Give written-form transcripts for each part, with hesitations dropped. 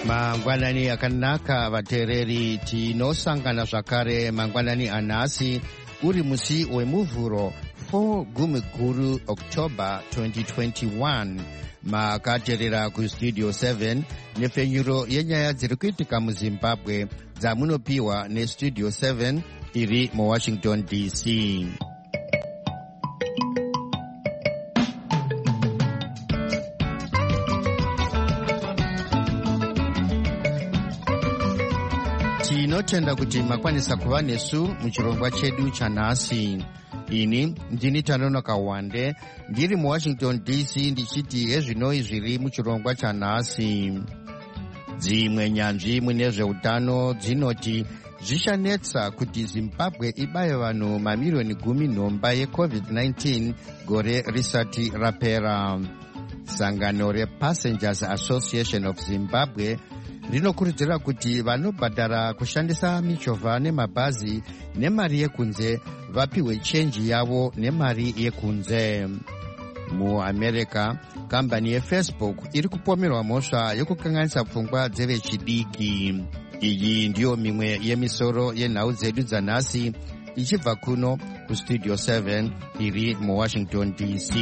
mangwanani akanaka vateereri, tinosangana zvakare mangwanani anhasi uri musi wemuvhuro 4 gumiguru October 2021. makateerera kustudio 7 nepfenyuro yenyaya dziri kuitika muzimbabwe dzamunopiwa nestudio 7 iri muwashington dc. tinotenda kuti makwanisa kuva nesu muchirongwa chedu chanhasi. ini ndini Tanonoka Wande ndiri muwashington dc ndichiti hezvinoi zviri muchirongwa chanhasi. dzimwe nyanzvi mune zveutano dzinoti zvichanetsa kuti zimbabwe ibaye vanhu mamirioni 10 yecovid-19 gore risati rapera. sangano rePassengers Association of Zimbabwe rinokurudzira kuti vanobhadhara kushandisa michovha nemabhazi nemari yekunze vapiwe chenji yavo nemari yekunze. muamerica kambani yefacebook iri kupomerwa mhosva yokukanganisa pfungwa dzevechidiki. iyi ndiyo mimwe yemisoro yenhau dzedu dzanhasi ichibva kuno kustudio 7 iri muwashington dc.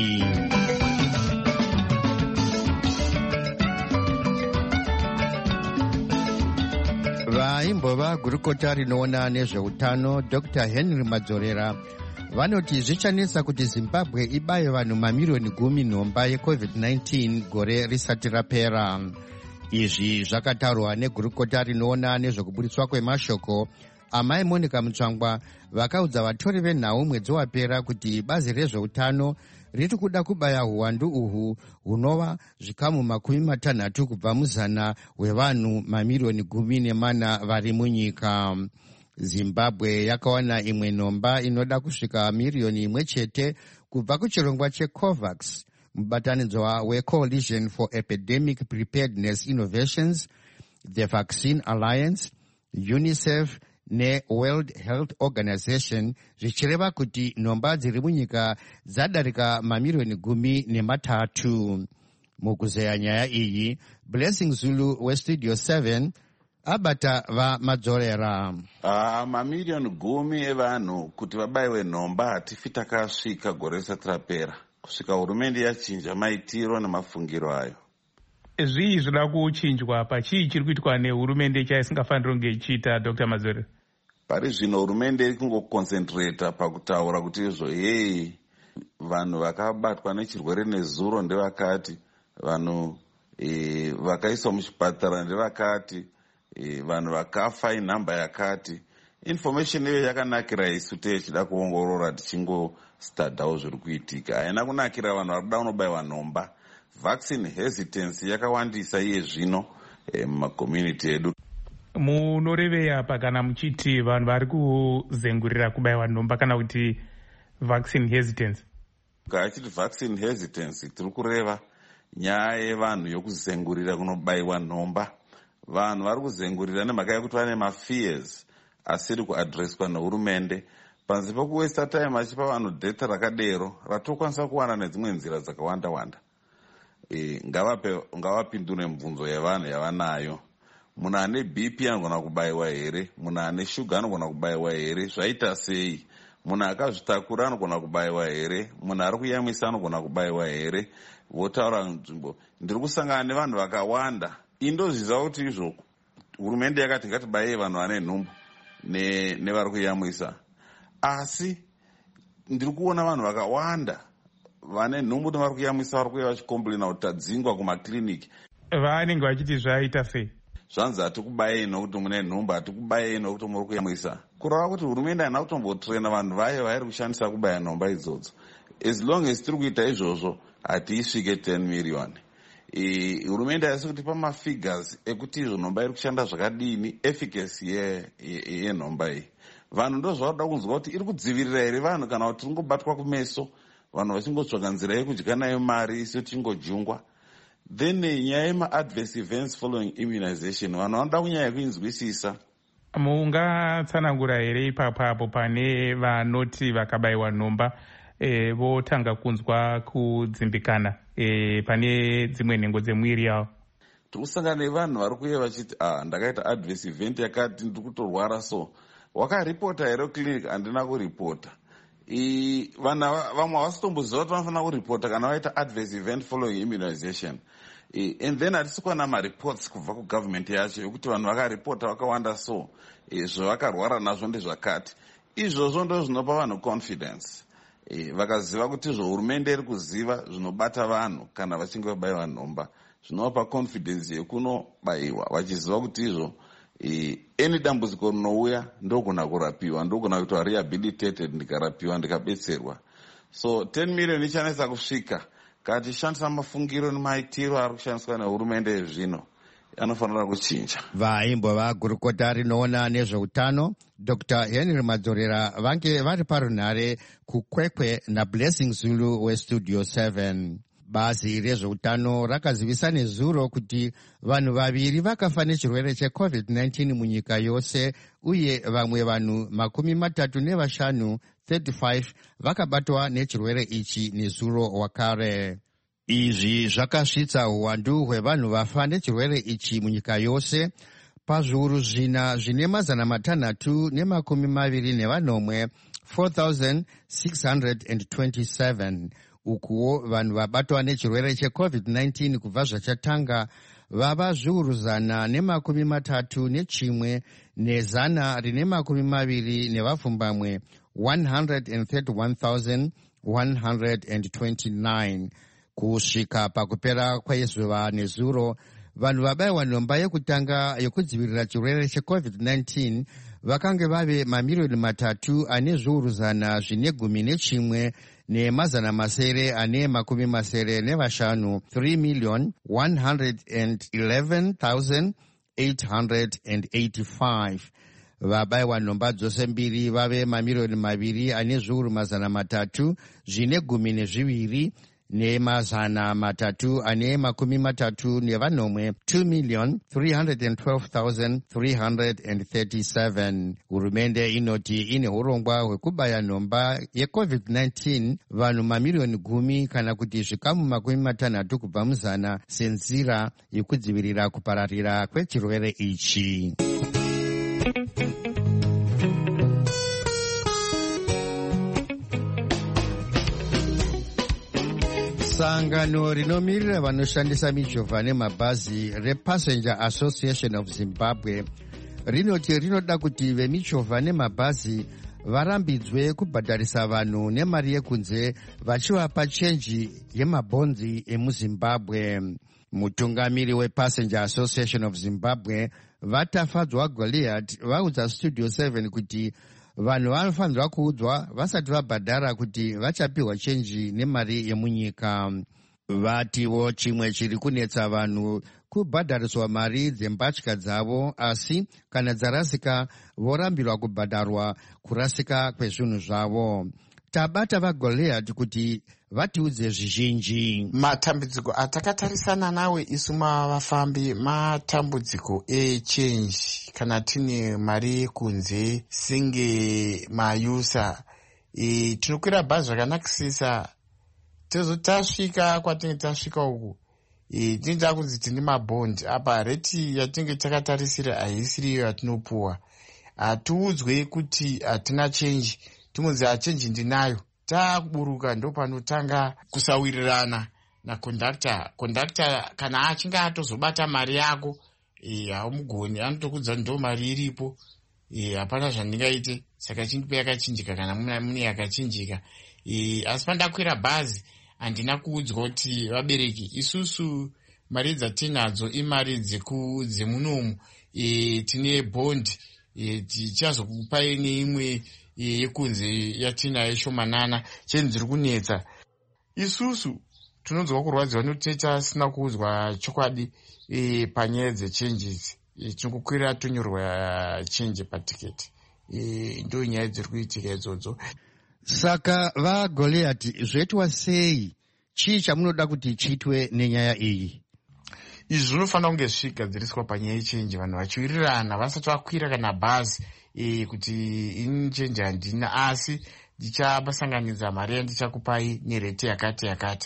vaimbova gurukota rinoona nezveutano Dr. Henry Madzorera vanoti zvichanetsa kuti zimbabwe ibaye vanhu mamirioni 10 yecovid-19 gore risati rapera. izvi zvakataurwa negurukota rinoona nezvekubudiswa kwemashoko amai Monica Mutsvangwa vakaudza vatori venhau mwedzi wapera kuti bazi rezveutano riri kuda kubaya uwandu uhu hunova zvikamu 60 kubva muzana hwevanhu mamirioni 14 vari munyika. zimbabwe yakawana imwe nhomba inoda kusvika miriyoni 1 kubva kuchirongwa checovax, mubatanidzwa wecoalition for epidemic preparedness innovations, the vaccine alliance, unicef neworld health organization, zvichireva kuti nhomba dziri munyika dzadarika mamirioni 13. mukuzeya nyaya iyi Blessing Zulu westudio 7 abata vaMadzorera. mamirioni 10 evanhu kuti vabayiwe nhomba hatifi takasvika gore risati rapera kusvika hurumende yachinja maitiro nemafungiro ayo. zvii zvoda kuchinjwa pachii chiri kuitwa nehurumende chaisingafaniri kunge ichiita Dr. Madzorera? pari zvino hurumende iri kungoconcentrata pakutaura kuti vanhu vakabatwa nechirwere nezuro ndevakati, vanhu vakaiswa muchipatara ndevakati, vanhu vakafa inhamba yakati. information iyo yakanakira isu techida kuongorora tichingostadhawo zviri kuitika. haina kunakira vanhu vari kuda kunobayiwa nhomba. vaccine hesitance yakawandisa iye zvino mumakomunity edu. munoreveya apa kana muchiti vanhu vari kuzengurira kubayiwa nhomba kana kuti vaccine hesitance? achiti vaccine hesitance tiri kureva nyaya yevanhu yokuzengurira kunobayiwa nhomba. vanhu vari kuzengurira nemhaka yekuti vane mafears asiri kuadreswa nehurumende. panze pekuwesta time achipa vanhu dheta rakadero ratokwanisa kuwana nedzimwe nzira dzakawanda-wanda. ngavapindure mibvunzo yevanhu yavanayo. munhu ane bp anogona kubayiwa here? munhu ane shuga anogona kubayiwa here? zvaita sei? munhu akazvitakura anogona kubayiwa here? munhu ari kuyamwisa anogona kubayiwa here? votaura nzvimbo. ndiri kusangana nevanhu vakawanda. indozviziva kuti izvo hurumende yakati ngatibaye vanhu vane nhumbu nevari kuyamwisa, asi ndiri kuona vanhu vakawanda vane nhumbu nevari kuyamwisa vari kuuya vachikomburena kuti tadzingwa kumakiriniki. vanenge vachiti zvaita sei? zvanzi hatikubayei nokuti mune nhumbu, hatikubayei nokuti muri kuyamwisa. kureva kuti hurumende haina kutombotrena vanhu vayo vairi kushandisa kubaya nhomba idzodzo. as long as tiri kuita izvozvo hatiisvike 10 miriyoni. hurumende haisi kutipa mafigures ekuti izvo nhomba iri kushanda zvakadini, efficacy yenhomba iyi. vanhu ndo zvavakuda kunzwa kuti iri kudzivirira here vanhu kana kuti tiri kungobatwa kumeso, vanhu vachingotsvaga nzira yekudya nayo mari isu tichingojungwa. then nyaya yemaadverse events following immunization, vanhu vanoda kunyanya kuinzwisisa. mungatsanangura here ipapapo pane vanoti vakabayiwa nhomba votanga kunzwa kudzimbikana pane dzimwe nhengo dzemwiri yavo? tikusangana nevanhu vari kuuya vachiti ndakaita adverse event yakati ndiri kutorwara, so wakaripota here clinic? Handina kuripota. Vamwe havasitomboziva kuti vanofanira kuripota kana vaita adverse event following immunization. And then hatisi kuwana mareports kubva kugovernment yacho yokuti vanhu vakaripota vakawanda, so zvavakarwara nazvo ndezvakati. Izvozvo ndo zvinopa vanhu confidence. Vakaziva kuti izvo hurumende iri kuziva zvinobata vanhu kana vachinge vabayiwa nhomba, zvinovapa confidence yekunobayiwa vachiziva kuti izvo any dambudziko rinouya ndogona kurapiwa, ndogona kuitwa rehabilitated, ndikarapiwa ndikabetserwa. So 10 million ichanetsa kusvika. Kana tichishandisa mafungiro nemaitiro ari kushandiswa nehurumende yezvino, anofanira kuchinja. Vaimbova gurukota rinoona nezveutano Dr. Henry Madzorera vange vari parunhare kukwekwe naBlessing Zulu weStudio 7. Bazi rezveutano rakazivisa nezuro kuti vanhu vaviri vakafa nechirwere cheCovid-19 munyika yose, uye vamwe vanhu 35 vakabatwa nechirwere ichi nezuro wakare. Izvi zvakasvitsa uwandu hwevanhu vafa nechirwere ichi munyika yose pazviuru zvina zvine 627 4,627. Ukuwo vanhu vabatwa nechirwere cheCovid-19 kubva zvachatanga vava zviuru 131 ne120 nevapfumbamwe 131,129. Kusvika pakupera kwezuva nezuro, vanhu vabayiwa nhomba yekutanga yokudzivirira chirwere cheCovid-19 vakange vave 3,411,905 3,111,885. Vabayiwa nhomba dzose mbiri vave 2,312,332 2,312,337. Hurumende inoti ine urongwa hwekubaya nhomba yeCovid-19 vanhu 10,000,000 kana kuti zvikamu 60 kubva muzana senzira yekudzivirira kupararira kwechirwere ichi. Sangano rinomirira vanoshandisa michovha nemabhazi rePassenger Association of Zimbabwe rinoti rinoda kuti vemichovha nemabhazi varambidzwe kubhadharisa vanhu nemari yekunze vachivapa chenji yemabhonzi emuZimbabwe. Mutungamiri wePassenger Association of Zimbabwe Vatafadzwa Goliath vaudza Studio 7 kuti vanhu vanofanirwa kuudzwa vasati vabhadhara kuti vachapiwa chenji nemari yemunyika. Vatiwo chimwe chiri kunetsa vanhu kubhadhariswa mari dzembatya dzavo, asi kana dzarasika vorambirwa kubhadharwa kurasika kwezvinhu zvavo. Tabata vaGoliath kuti vatiudze zvizhinji. Matambudziko atakatarisana nawe isu mavafambi matambudziko echenji kana tine mari yekunze senge mayusa. Tinokwira bhazi zvakanakisisa tasvika kwatinenge tasvika uku tinenge kunzi tine mabhondi apa reti yatinenge takatarisira haisiri iyo yatinopuwa. Hatiudzwe kuti hatina chenji, timunzi chenji ndinayo. Takuburuka ndo panotanga kusawirirana nakondakta. Kondakta kana achinge atozobata mari yako haumugoni, anotokudza ndo mari iripo, hapana zvandingaite, saka chindipe yakachinjika kana mune yakachinjika. Asi pandakwira bhazi handina kuudzwa kuti vabereki isusu mari dzatinadzo imari dzemunomu, tine bhondi, tichazokupai neimwe yekunze yatinayo shomanana. Chenzi dziri kunetsa isusu tinonzwa kurwadziwa nekuti tasina kuudzwa chokwadi panyaya dzechenjisi. Tinokukwira tonyorwa chenji patiketi. Ndo nyaya dziri kuitika idzodzo. Saka vaGoliath zvoitwa sei? Chii chamunoda kuti chiitwe nenyaya iyi? Izvi zvinofanira kunge zvichigadziriswa panyaya yechenji, vanhu vachiwirirana vasati vakwira kana bhazi kuti ini chenji handina, asi ndichabasanganidza mari yandichakupai nereti yakati yakati.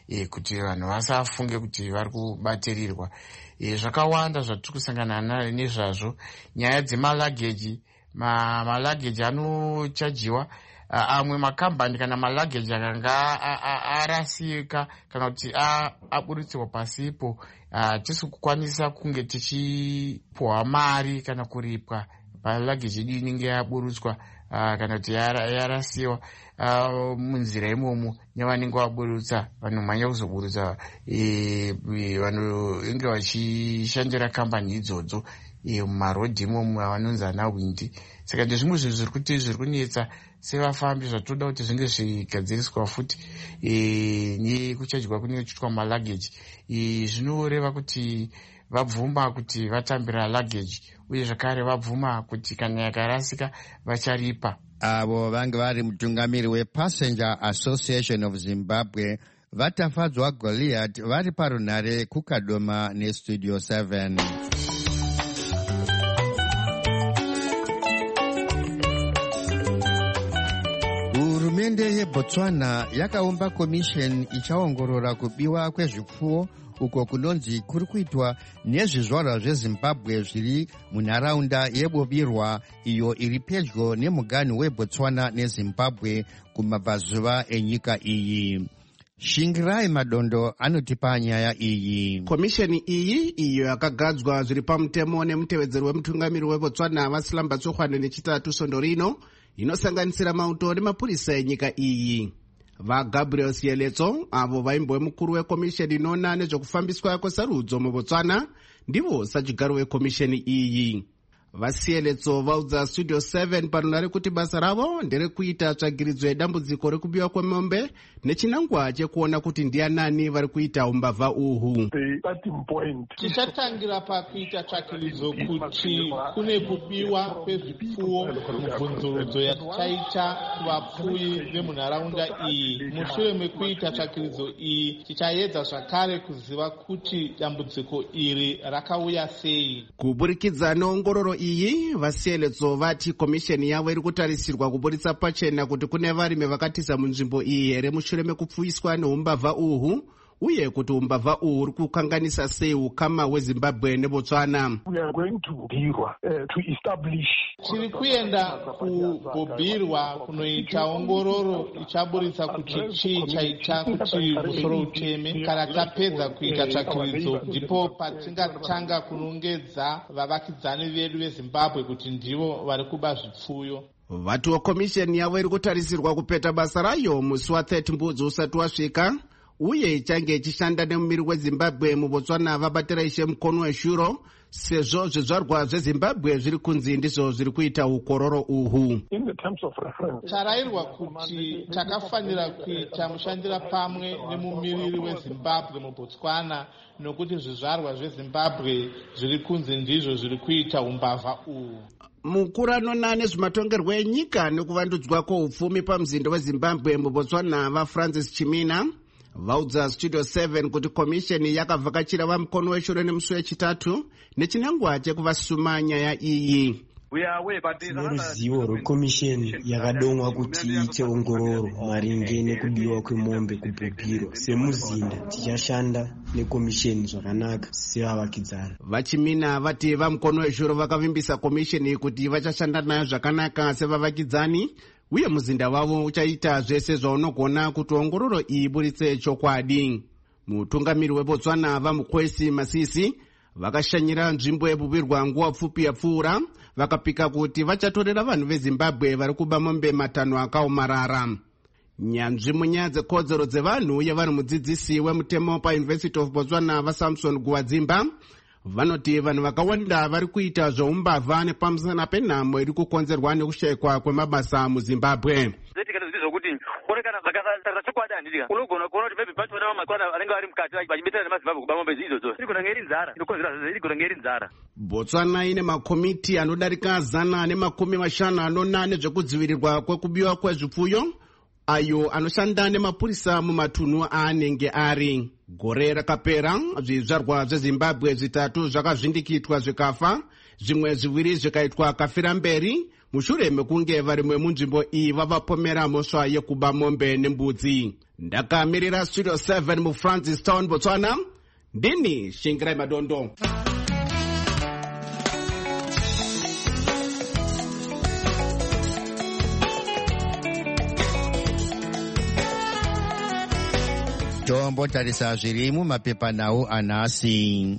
kuti vanhu vasafunge kuti vari kubatirirwa. Zvakawanda zvatiri kusangana nezvazvo, nyaya dzemalageji. Malageji anochajiwa, amwe makambani kana malageji akanga arasika kana kuti aburitsirwa pasipo, tisi kukwanisa kunge tichipuwa mari kana kuripwa palageji yedu inenge yaburutswa kana kuti yarasiwa munzira imomo nevanenge vaburutsa. Vanhu mhanya kuzoburutsa vanenge vachishandira kambani idzodzo mumarodhi imomo avanonzi anawindi. Saka ndezvimwe zvinhu zviri kunetsa sevafambi zvatoda kuti zvinge zvigadziriswa futi nekuchajwa kunenge kuchiitwa malageji. Zvinoreva kuti vabvuma kuti vatambira lageji, uye zvakare vabvuma kuti kana yakarasika vacharipa. Avo vange vari mutungamiri wePassenger Association of Zimbabwe vatafadzwa Goliath vari parunhare kuKadoma neStudio 7. Hurumende yeBotswana yakaumba komisheni ichaongorora kubiwa kwezvipfuwo uko kunonzi kuri kuitwa nezvizvarwa zveZimbabwe zviri munharaunda yebobirwa iyo iri pedyo nemuganhu weBotswana neZimbabwe kumabvazuva enyika iyi. Shingirai Madondo anotipa nyaya iyi. Komisheni iyi iyo yakagadzwa zviri pamutemo nemutevedzeri wemutungamiri weBotswana Vasilamba Tsogwane nechitatu Sondo rino, inosanganisira mauto nemapurisa enyika iyi. VaGabriel Sieletso, avo vaimbo mukuru wekomisheni inoona nezvekufambiswa kwesarudzo muBotswana, ndivo sachigaro wekomisheni iyi. VaSieletso vaudza Studio 7 parunhare kuti basa ravo nderekuita tsvagiridzo yedambudziko rekubiwa kwemombe nechinangwa chekuona kuti ndianani vari kuita umbavha uhu. Tichatangira pakuita tsvagiridzo kuti kune kubiwa kwezvipfuwo mubvunzurudzo yatichaita kuvapfuyi vemunharaunda iyi. Mushure mekuita tsvagiridzo iyi tichaedza zvakare kuziva kuti dambudziko iri rakauya sei. Kuburikidza neongororo iyi, VaSieletso vati komisheni yavo iri kutarisirwa kuburitsa pachena kuti kune varimi vakatiza munzvimbo iyi here mushure mekupfuiswa neumbavha uhu, uye kuti umbavha uhu uri kukanganisa sei ukama hweZimbabwe neBotswana. Tiri kuenda kubhobhirwa kunoita ongororo ichaburitsa kuti chii chaita kuti musoro uteme. Kana tapedza kuita tsvagiridzo, ndipo patingatanga kunongedza vavakidzani vedu veZimbabwe kuti ndivo vari kuba zvipfuyo. Vatiwo komisheni yavo iri kutarisirwa kupeta basa rayo musi wa30 Mbudzi usati wasvika, uye ichange ichishanda nemumiri weZimbabwe muBotswana vabatira Ishe Mukono weshuro, sezvo zvizvarwa zveZimbabwe zviri kunzi ndizvo zviri kuita ukororo uhu. Tarayirwa kuti takafanira kuita mushandira pamwe nemumiriri weZimbabwe muBotswana, nokuti zvizvarwa zveZimbabwe zviri kunzi ndizvo zviri kuita umbavha uhu. Mukuru anoona nezvematongerwo enyika nekuvandudzwa kwoupfumi pamuzindo weZimbabwe muBotswana vaFrancis Chimina vaudza Studio 7 kuti komisheni yakavhakachira vaMukono weshuro nemusi wechitatu nechinangwa chekuvasuma nyaya iyi. Neruzivo rwekomisheni yakadomwa kuti iite ongororo maringe nekubiwa kwemombe kuBhobhiro. Semuzinda tichashanda nekomisheni zvakanaka sevavakidzana. Vachimina vati vaMukono weshuro vakavimbisa komisheni kuti vachashanda nayo zvakanaka sevavakidzani, uye muzinda wavo uchaita zvese zvaunogona kuti ongororo iyi iburitse chokwadi. Mutungamiri weBotswana vaMukwesi Masisi vakashanyira nzvimbo yebubirwa nguva pfupi yapfuura, vakapika kuti vachatorera vanhu veZimbabwe vari kuba mombe 5 akaomarara. Nyanzvi munyaya dzekodzero dzevanhu uye vari mudzidzisi wemutemo paUniversity of Botswana vaSamson Guwadzimba vanoti vanhu vakawanda vari kuita zveumbavha nepamusana penhamo iri kukonzerwa nekushayikwa kwemabasa muZimbabwe. Unogona kuona kuti maybe Botswana vaMatswana vanenge vari mukati vachibetsera nemaZimbabwe kuba mombe idzodzo. Irigona ngeri nzara, irigona ngeri nzara. Botswana ine makomiti anodarika 150 anona nezvekudzivirirwa kwekubiwa kwezvipfuyo, ayo anoshanda nemapurisa mumatunhu aanenge ari. Gore rakapera zvizvarwa zveZimbabwe 3 zvakavhindikitwa zvikafa, zvimwe 2 zvikaitwa kafira mberi, mushure mekunge varimwe munzvimbo iyi vavapomera mhosva yekuba mombe nembudzi. Ndakamirira Studio 7 muFrancistown, Botswana, ndini Shingirai Madondo. Tombotarisa zviri mumapepanhau anhasi.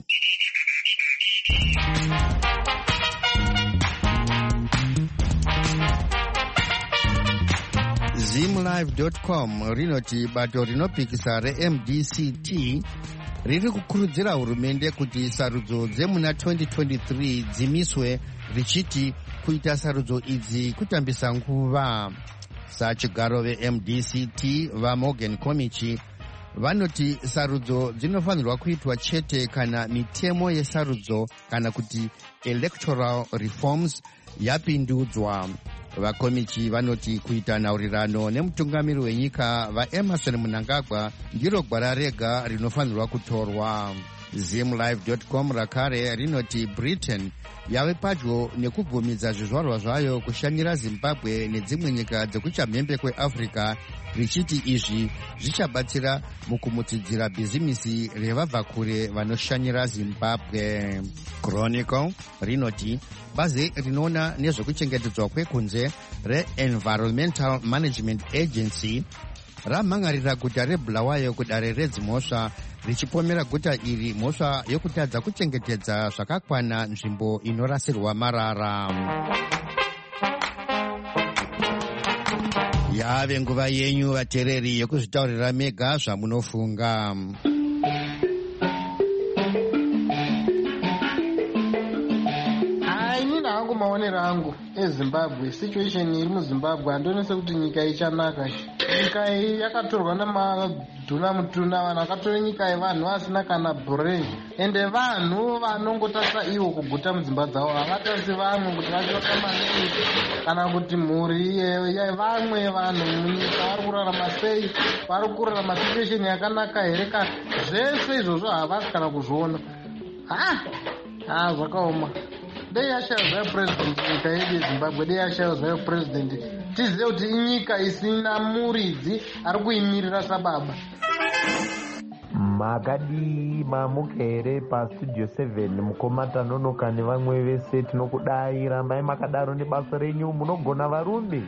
Zimlive.com rinoti bato rinopikisa reMDCT riri kukurudzira hurumende kuti sarudzo dzemuna 2023 dzimiswe, richiti kuita sarudzo idzi kutambisa nguva. Sachigaro veMDCT vaMorgan Komichi vanoti sarudzo dzinofanirwa kuitwa chete kana mitemo yesarudzo kana kuti electoral reforms yapindudzwa. Vakomichi vanoti kuita nhaurirano nemutungamiri wenyika vaEmerson Mnangagwa ndiro gwara rega rinofanirwa kutorwa. Zimlive.com rakare rinoti Britain yave padyo nekubvumidza zvizvarwa zvayo kushanyira Zimbabwe nedzimwe nyika dzekuchamhembe kweAfrica, richiti izvi zvichabatsira mukumutsidzira bhizimisi revabva kure vanoshanyira Zimbabwe. Chronicle rinoti bazi rinoona nezvekuchengetedzwa kwekunze reEnvironmental Management Agency ramhangarira guta reBulawayo kudare redzimhosva, richipomera guta iri mhosva yokutadza kuchengetedza zvakakwana nzvimbo inorasirwa marara. Yave nguva yenyu vateereri yokuzvitaurira mega zvamunofunga. Inini hangu maonero angu eZimbabwe, situation iri muZimbabwe handionese kuti nyika ichanaka. Nyika iyi yakatorwa namadhuna mutuna, vanhu vakatora nyika yevanhu vasina kana brain, ende vanhu vanongotasa ivo kuguta mudzimba dzavo, havatasi vamwe kuti vachoka maningi kana kuti mhuri yevamwe vanhu munyika vari kurarama sei, vari kurarama situation yakanaka here ka. Zvese izvozvo havasi kana kuzviona. Zvakaoma. Dei yashayo zvayo president nyika yedu yeZimbabwe, dei yashayo zvayo president. Tizive kuti inyika isina muridzi ari kuimirira sababa. Makadi mamuka here paStudio 7 mukomata nonoka nevamwe vese tinokudai, rambai makadaro nebasa renyu, munogona varume.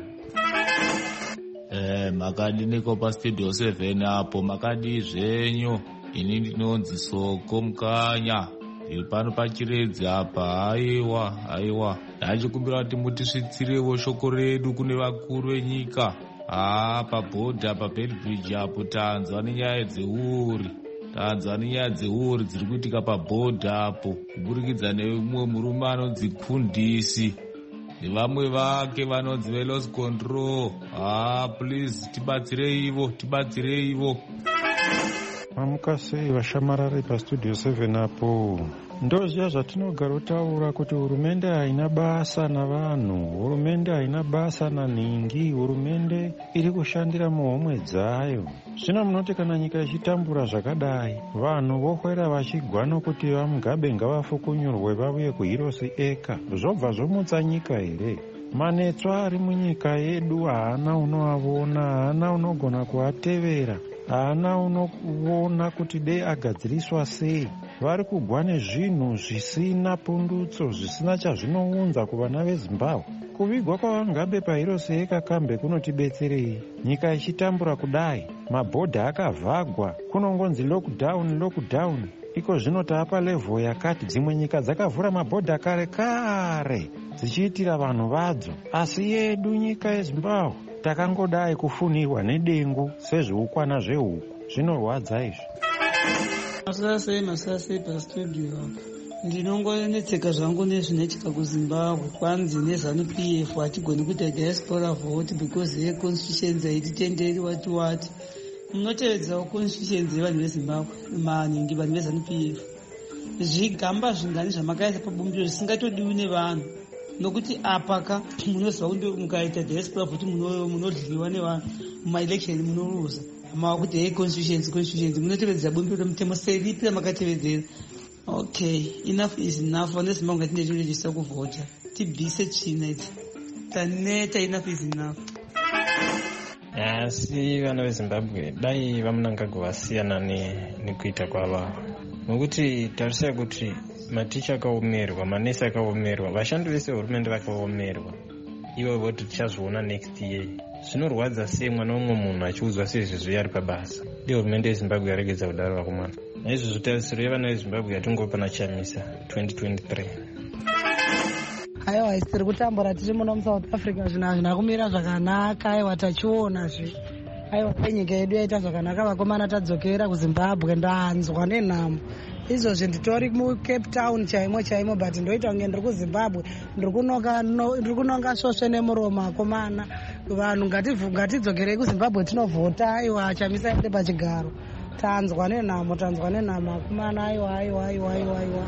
Makadi niko paStudio 7 apo, makadi zvenyu. Ini ndinonzi Soko Mukanya, iri pano pachiredzi apa. Aiwa ndachikumbira kuti mutisvitsirewo shoko redu kune vakuru venyika. Pabhodha paBedbridge apo tanzwa nenyaya dzeuri dziri kuitika pabhodha apo, kuburikidza neumwe murume anonzi Kundisi nevamwe vake vanonzi veLoss Control. Please tibatsireivo. Mamuka sei vashamarari paStudio 7 apo? Ndoziva zvatinogara taura kuti hurumende haina basa navanhu, hurumende haina basa naningi, hurumende iri kushandira muhomwe dzayo. Zvino munoti kana nyika ichitambura zvakadai, vanhu vokwera vachigwa nokuti vaMugabe ngavafukunyurwe vauye kuHirosi eka, zvobva zvomutsa nyika here? Manetswa ari munyika yedu haana unoavona, haana unogona kuatevera, haana unoona kuti dei agadziriswa sei. Vari kugwa nezvinhu zvisina pundutso, zvisina chazvinounza kuvana veZimbabwe. Kuvigwa kwaVaMugabe paHirosi eka kambe kunotibetserei? Nyika ichitambura kudai, mabhodha akavhagwa, kunongonzi lockdown. Iko zvino taapa level yakati dzimwe nyika dzakavhura mabhodha kare dzichiitira vanhu vadzo, asi yedu nyika yeZimbabwe takangodai kufunirwa nedengu sezveukwana zvehuku. Zvinorwadza izvi. Masasei paStudio apa. Ndinongonetseka zvangu nezvinoitika kuZimbabwe. Kwanzi neZANU-PF hatigoni kuita diaspora vote because yeconstitutions haititenderi wati. Munotevedzawo constitutions yevanhu veZimbabwe, maningi vanhu veZANU-PF. Zvigamba zvingani zvamakaisa pabumbiro zvisingatodiwi nevanhu. Nokuti apaka munoziva kuti mukaita diaspora vote munodliwa nevanhu, mumaelection munoluza. Makuti constitutions munotevedza bumbiro remutemo seripi ramakatevedzera. Okay, enough is enough. Vanhu veZimbabwe ngatinezviregistra kuvhota, tibvise tsvina idzi. taneta enough is enough. Asi vana veZimbabwe dai vamunangagwa vasiyana nekuita kwava, nokuti tarisira kuti maticha akaomerwa, manesi akaomerwa, vashandi vese hurumende vakaomerwa. Ivo tichazviona next year. Zvinorwadza sei mwana umwe munhu achiudzwa seizvizvi ari pabasa. Dei hurumende yeZimbabwe yaregedza kudaro vakomana. Naizvozvo tarisiro yevana veZimbabwe yatingopana chamisa 2023. Aiwa, tiri kutambura tiri muno muSouth Africa, zvinhu hazvina kumira zvakanaka. Aiwa, tachionazve. Aiwa, nyika yedu yaita zvakanaka, vakomana tadzokera kuZimbabwe. Ndanzwa nenhamo izvozvi nditori muCape Town chaimo, but ndoita kunge ndiri kuZimbabwe, ndiri kunonga svosve nemuromo. Akomana, vanhu ngatidzokerei kuZimbabwe tinovhota. Aiwa, chamisa ende pachigaro. Tanzwa nenhamo akomana. Aiwa.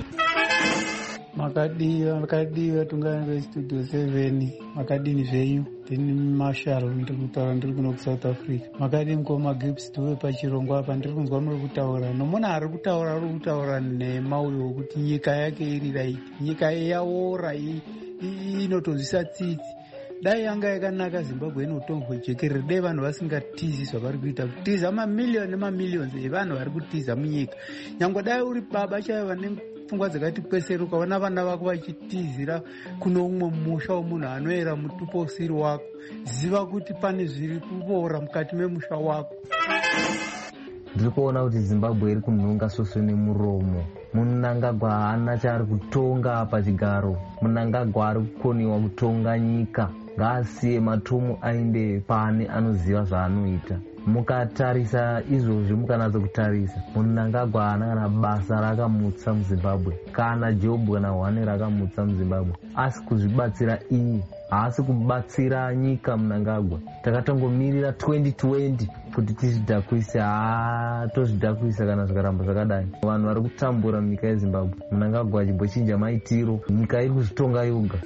Makadiva tungana Studio 7. Makadini zvenyu ndini Marshall, ndiri kutaura ndiri kuno kuSouth Africa. Makadi mukoma Gibbs tuwe pachirongwa apa, ndiri kunzwa muri kutaura nomuna ari kutaura nhema uyo wekuti nyika yake iri right, nyika yaora inotonzwisa tsitsi. Dai yanga yakanaka Zimbabwe inotombojekerera, dai vanhu vasingatizi zvavari kuita, kutiza mamiliyoni evanhu vari kutiza munyika. Nyangwe dai uri baba chaiva pfungwa dzakati kwesere, ukaona vana vako vachitizira kuno umwe musha womunhu anoera mutuposiri wako, ziva kuti pane zviri kuboora mukati memusha wako. Ndiri kuona kuti Zimbabwe iri kunhonga svosve nemuromo. Munangagwa haana chaari kutonga pachigaro, Munangagwa ari kukoniwa kutonga nyika. Ngaasiye matumu ainde pane anoziva zvaanoita. Mukatarisa izvozvi, mukanatsa kutarisa, Munangagwa haana kana basa rakamutsa muZimbabwe, kana Job kana Hwane rakamutsa muZimbabwe, asi kuzvibatsira iye, haasi kubatsira nyika. Munangagwa takatongomirira 2020 kuti tizvidhakwise, tozvidhakwisa kana zvikaramba zvakadai. Vanhu vari kutambura munyika yeZimbabwe, Munangagwa achimbochinja maitiro, nyika iri kuzvitonga yoga.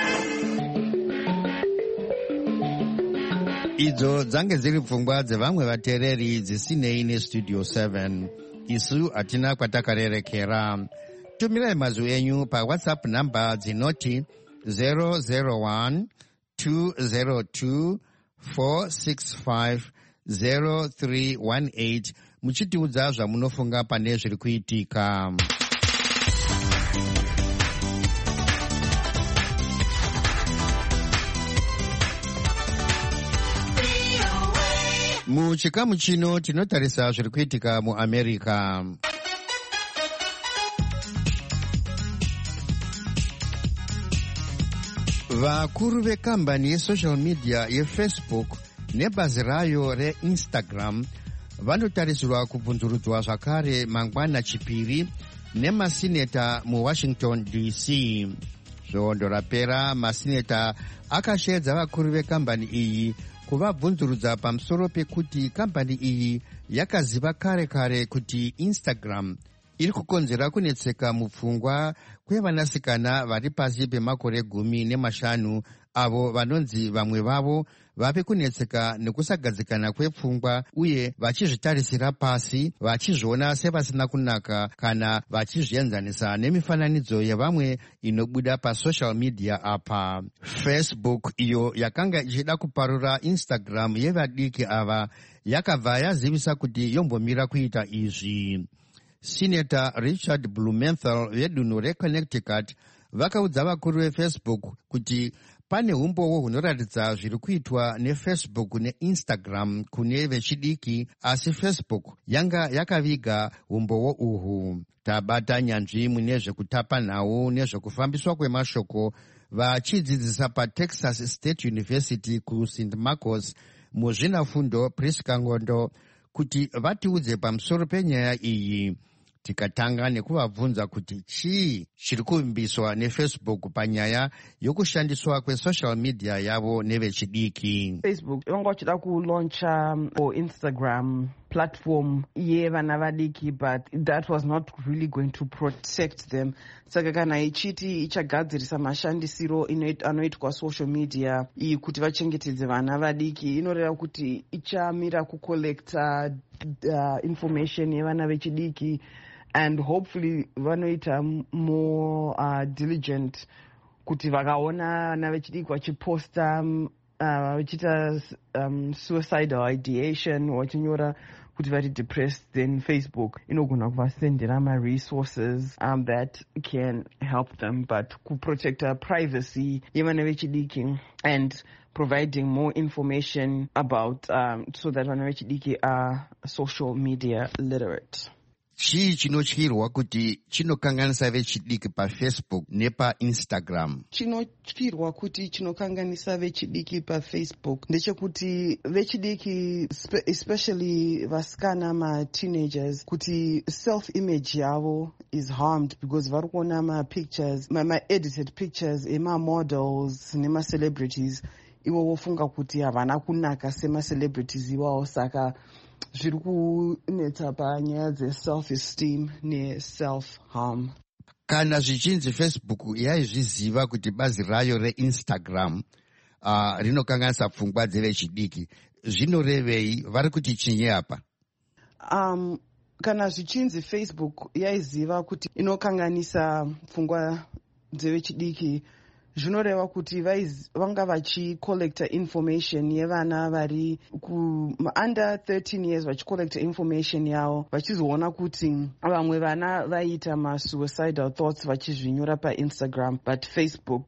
Idzo dzange dziri pfungwa dzevamwe vateereri dzisinei neStudio 7. Isu hatina kwatakarerekera. Tumirai mazwi enyu paWhatsApp namba dzinoti 001 202 465 0318 muchitiudza zvamunofunga pane zviri kuitika. Muchikamu chino tinotarisa zviri kuitika muAmerica. Vakuru vekambani yesocial media yeFacebook nebazi rayo reInstagram vanotarisirwa kubvunzurudzwa zvakare mangwana chipiri nemasineta muWashington DC. Svondo rapera, masineta akasvedza vakuru vekambani iyi kuvabvunzurudza pamusoro pekuti kambani iyi yakaziva kare kuti Instagram iri kukonzera kunetseka mupfungwa kwevanasikana vari pasi pemakore 15 avo vanonzi vamwe vavo vave kunetseka nekusagadzikana kwepfungwa uye vachizvitarisira pasi, vachizviona sevasina kunaka kana vachizvienzanisa nemifananidzo yevamwe inobuda pasocial media apa. Facebook iyo yakanga ichida kuparura Instagram yevadiki ava yakabva yazivisa kuti yombomira kuita izvi. Senator Richard Blumenthal vedunhu reConnecticut vakaudza vakuru veFacebook kuti pane umbowo hunoratidza zviri kuitwa neFacebook neInstagram kune vechidiki, asi Facebook yanga yakaviga umbowo uhu. Tabata nyanzvi mune zvekutapa nhau nezvekufambiswa kwemashoko vachidzidzisa paTexas State University kuSt. Marcos muzvinafundo Priska Ngondo kuti vatiudze pamusoro penyaya iyi. Tikatanga nekuvabvunza kuti chii chiri kuvimbiswa neFacebook panyaya yokushandiswa kwesocial media yavo nevechidiki. Facebook vanga vachida kulauncha Instagram platform yevana vadiki, but that was not really going to protect them. Saka kana ichiti ichagadzirisa mashandisiro anoitwa social media iyi kuti vachengetedze vana vadiki, inoreva kuti ichamira kucollecta information yevana vechidiki, and hopefully vanoita more diligent kuti vakaona vana vechidiki vachiposta vachiita suicidal ideation vachinyora kuti vari depressed, then Facebook inogona kuvasendera ma-resources that can help them, but kuprotecta privacy yevana vechidiki and providing more information about so that vana vechidiki are social media literate. Chii chinotyirwa kuti chinokanganisa vechidiki paFacebook nepaInstagram? Chinotyirwa kuti chinokanganisa vechidiki paFacebook ndechekuti vechidiki especially vasikana ma-teenagers kuti self-image yavo is harmed because vari kuona ma-pictures, ma-edited pictures ema-models nema-celebrities. Ivo vofunga kuti havana kunaka sema-celebrities iwawo, saka zviri kunetsa panyaya dze-self-esteem ne-self-harm. Kana zvichinzi Facebook yaizviziva kuti bazi rayo reInstagram rinokanganisa pfungwa dzevechidiki, zvinorevei? Vari kuti chinyi apa? Kana zvichinzi Facebook yaiziva kuti inokanganisa pfungwa dzevechidiki, zvinoreva kuti vanga vachicollecta information yevana vari under 13 years, vachicollecta information yavo vachizoona kuti vamwe vana vaiita ma-suicidal thoughts vachizvinyora paInstagram but Facebook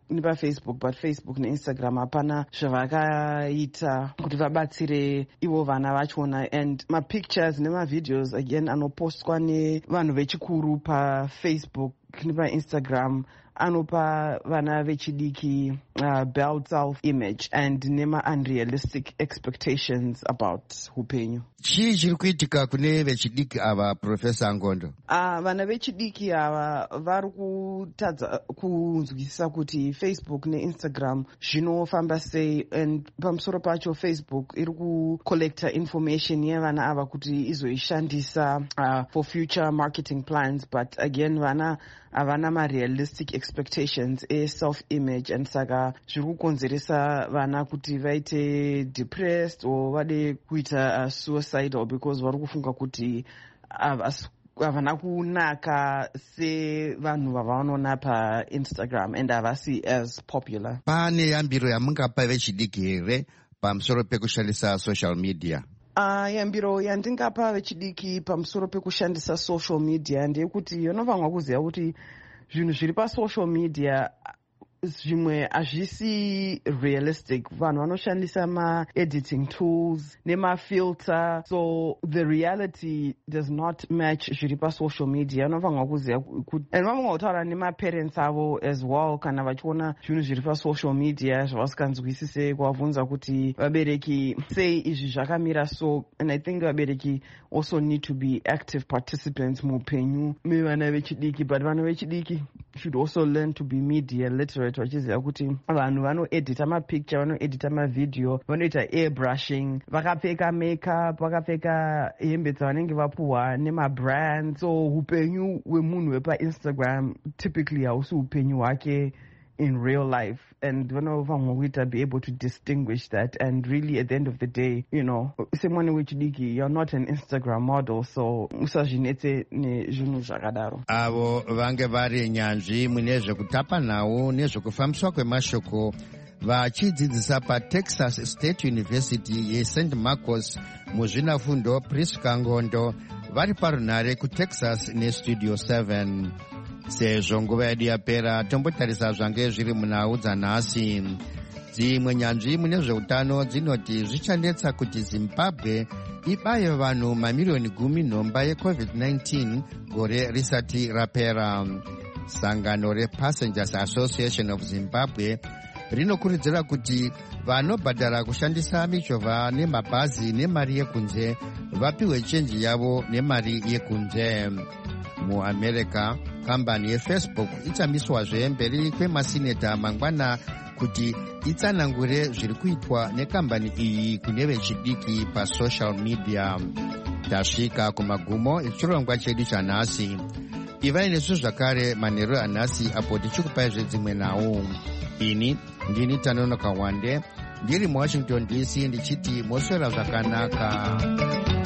neInstagram hapana zvavakaita kuti vabatsire ivo vana vachona. And ma-pictures nema-videos again anopostwa nevanhu vechikuru paFacebook nepaInstagram anopa vana vechidiki bad self-image and nema-unrealistic expectations about upenyu. Chii chiri kuitika kune vechidiki ava, Professor Ngondo? Vana vechidiki ava vari kutadza kunzwisisa kuti Facebook neInstagram zvinofamba sei, and pamusoro pacho Facebook iri kucollecta information yevana ava kuti izoishandisa for future marketing plans, but again vana havana ma-realistic expectations e-self-image, and saka zviri kukonzeresa vana kuti vaite depressed or vade kuita suicidal because vari kufunga kuti havana kunaka sevanhu vavanoona paInstagram and havasi as popular. Pane yambiro yamungapa vechidiki here pamusoro pekushandisa social media? Yambiro yandingapa vechidiki pamusoro pekushandisa social media ndeyekuti vanofana kuziva kuti zvinhu zviri pasocial media zvimwe hazvisi realistic. Vanhu vanoshandisa ma-editing tools nema-filter, so the reality does not match zviri pasocial media. Vanofana kuziva kuti, and vanofana kutaura nema-parents avo as well kana vachiona zvinhu zviri pasocial media zvavasikanzwisise, kuvabvunza kuti vabereki sei izvi zvakamira so. And I think vabereki also need to be active participants muupenyu mevana vechidiki, but vana vechidiki should also learn to be media literate, vachiziva kuti vanhu vanoedita mapicture, vanoedita mavideo, vanoita airbrushing, vakapfeka makeup, vakapfeka hembe dzavanenge vapuhwa nemabrand. So upenyu hwemunhu wepaInstagram typically hausi upenyu hwake in real life, and vanofana be able to distinguish that. And really at the end of the day, semwana wechidiki, you're not an Instagram model, so usazvinetse nezvinhu zvakadaro. Avo vange vari nyanzvi mune zvekutapa nhau nezvekufambiswa kwemashoko vachidzidzisa paTexas State University yeSt. Marcos muzvinafundo Priska Ngondo vari parunhare kuTexas neStudio 7. Sezvo nguva yedu yapera, tombotarisa zvange zviri munhau dzanhasi. Dzimwe nyanzvi mune zveutano dzinoti zvichanetsa kuti Zimbabwe ibaye vanhu mamiliyoni 10 nhomba yeCovid-19 gore risati rapera. Sangano rePassengers Association of Zimbabwe rinokurudzira kuti vanobhadhara kushandisa michovha nemabhazi nemari yekunze vapiwe chenji yavo nemari yekunze. MuAmerica, kambani yeFacebook ichamiswazve mberi kwemasineta mangwana kuti itsanangure zviri kuitwa nekambani iyi kune vechidiki pasocial media. Tasvika kumagumo echirongwa chedu chanhasi. Ivai nesu zvakare manheru anhasi apo tichikupai zvedzimwe nhau. Ini ndini Tanonoka Wande ndiri muWashington DC ndichiti moswera zvakanaka.